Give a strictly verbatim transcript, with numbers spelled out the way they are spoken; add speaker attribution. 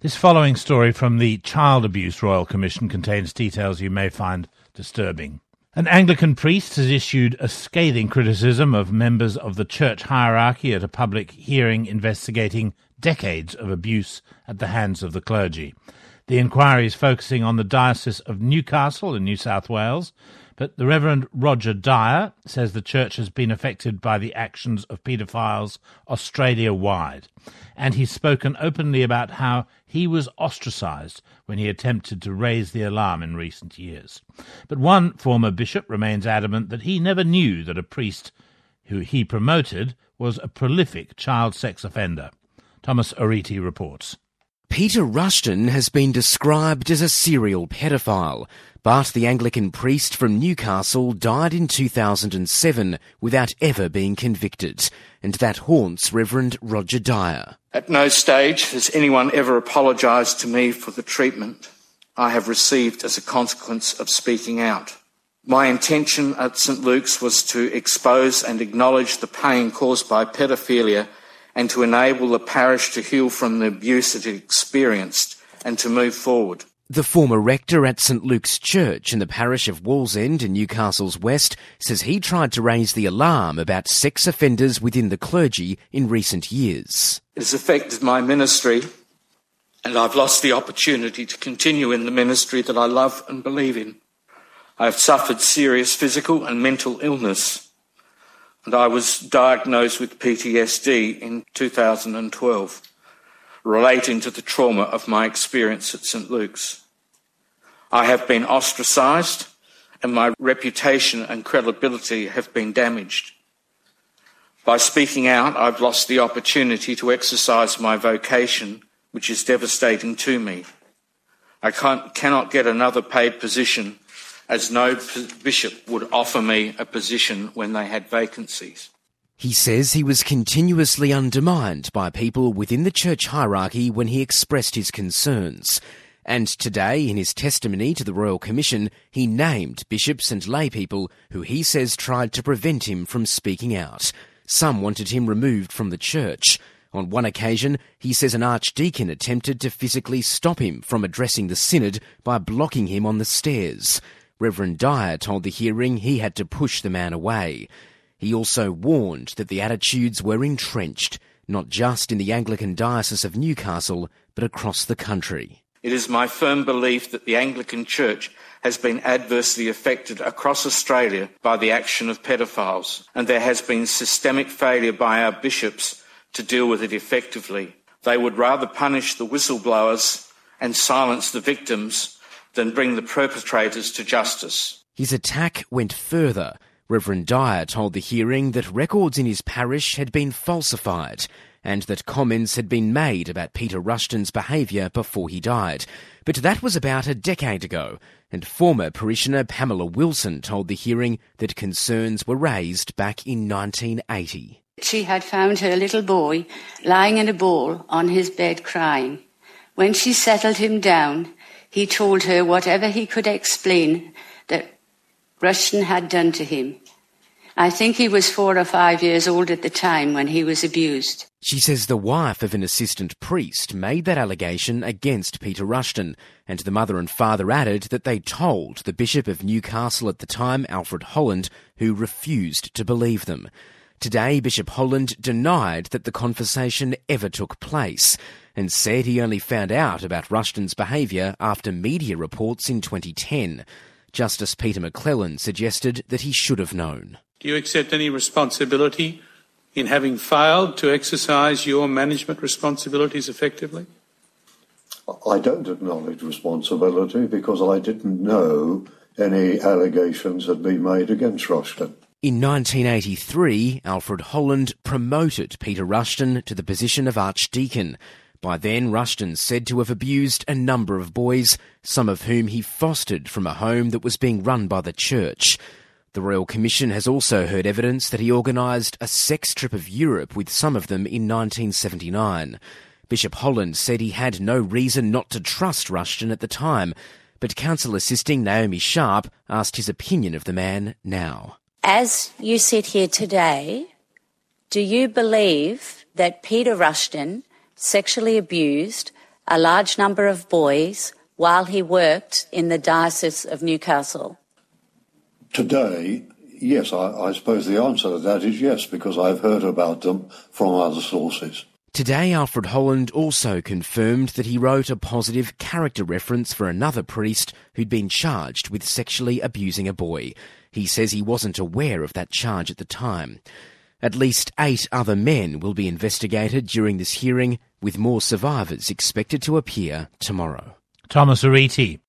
Speaker 1: This following story from the Child Abuse Royal Commission contains details you may find disturbing. An Anglican priest has issued a scathing criticism of members of the church hierarchy at a public hearing investigating decades of abuse at the hands of the clergy. The inquiry is focusing on the Diocese of Newcastle in New South Wales, but the Reverend Roger Dyer says the church has been affected by the actions of paedophiles Australia-wide, and he's spoken openly about how he was ostracised when he attempted to raise the alarm in recent years. But one former bishop remains adamant that he never knew that a priest who he promoted was a prolific child sex offender. Thomas Oriti reports.
Speaker 2: Peter Rushton has been described as a serial pedophile, but the Anglican priest from Newcastle died in two thousand seven without ever being convicted, and that haunts Reverend Roger Dyer.
Speaker 3: At no stage has anyone ever apologised to me for the treatment I have received as a consequence of speaking out. My intention at St Luke's was to expose and acknowledge the pain caused by pedophilia and to enable the parish to heal from the abuse it experienced and to move forward.
Speaker 2: The former rector at St Luke's Church in the parish of Wallsend in Newcastle's West says he tried to raise the alarm about sex offenders within the clergy in recent years.
Speaker 3: It has affected my ministry, and I've lost the opportunity to continue in the ministry that I love and believe in. I have suffered serious physical and mental illness, and I was diagnosed with P T S D in two thousand twelve. Relating to the trauma of my experience at St Luke's. I have been ostracised and my reputation and credibility have been damaged. By speaking out, I've lost the opportunity to exercise my vocation, which is devastating to me. I can't, cannot get another paid position, as no bishop would offer me a position when they had vacancies.
Speaker 2: He says he was continuously undermined by people within the church hierarchy when he expressed his concerns. And today, in his testimony to the Royal Commission, he named bishops and laypeople who he says tried to prevent him from speaking out. Some wanted him removed from the church. On one occasion, he says an archdeacon attempted to physically stop him from addressing the synod by blocking him on the stairs. Reverend Dyer told the hearing he had to push the man away. He also warned that the attitudes were entrenched, not just in the Anglican Diocese of Newcastle, but across the country.
Speaker 3: It is my firm belief that the Anglican Church has been adversely affected across Australia by the action of pedophiles, and there has been systemic failure by our bishops to deal with it effectively. They would rather punish the whistleblowers and silence the victims than bring the perpetrators to justice.
Speaker 2: His attack went further. Reverend Dyer told the hearing that records in his parish had been falsified and that comments had been made about Peter Rushton's behaviour before he died. But that was about a decade ago, and former parishioner Pamela Wilson told the hearing that concerns were raised back in nineteen eighty.
Speaker 4: She had found her little boy lying in a ball on his bed crying. When she settled him down, he told her whatever he could explain that Rushton had done to him. I think he was four or five years old at the time when he was abused.
Speaker 2: She says the wife of an assistant priest made that allegation against Peter Rushton, and the mother and father added that they told the Bishop of Newcastle at the time, Alfred Holland, who refused to believe them. Today, Bishop Holland denied that the conversation ever took place and said he only found out about Rushton's behaviour after media reports in twenty ten. Justice Peter McClellan suggested that he should have known.
Speaker 5: Do you accept any responsibility in having failed to exercise your management responsibilities effectively?
Speaker 6: I don't acknowledge responsibility because I didn't know any allegations had been made against Rushton.
Speaker 2: In nineteen eighty-three, Alfred Holland promoted Peter Rushton to the position of Archdeacon. By then, Rushton said to have abused a number of boys, some of whom he fostered from a home that was being run by the church. The Royal Commission has also heard evidence that he organised a sex trip of Europe with some of them in nineteen seventy-nine. Bishop Holland said he had no reason not to trust Rushton at the time, but Counsel Assisting Naomi Sharp asked his opinion of the man now.
Speaker 7: As you sit here today, do you believe that Peter Rushton sexually abused a large number of boys while he worked in the Diocese of Newcastle?
Speaker 6: Today, yes, I, I suppose the answer to that is yes, because I've heard about them from other sources.
Speaker 2: Today, Alfred Holland also confirmed that he wrote a positive character reference for another priest who'd been charged with sexually abusing a boy. He says he wasn't aware of that charge at the time. At least eight other men will be investigated during this hearing, with more survivors expected to appear tomorrow.
Speaker 1: Thomas Ariti.